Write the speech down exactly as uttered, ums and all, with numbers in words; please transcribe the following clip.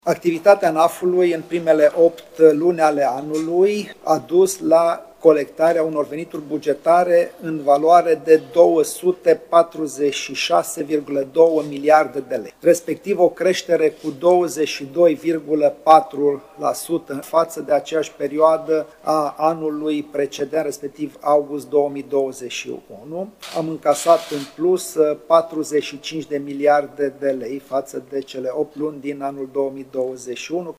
Activitatea N A F-ului în primele opt luni ale anului a dus la colectarea unor venituri bugetare în valoare de două sute patruzeci și șase virgulă doi miliarde de lei, respectiv o creștere cu douăzeci și doi virgulă patru la sută față de aceeași perioadă a anului precedent, respectiv august două mii douăzeci și unu. Am încasat în plus patruzeci și cinci de miliarde de lei față de cele opt luni din anul două mii douăzeci și unu,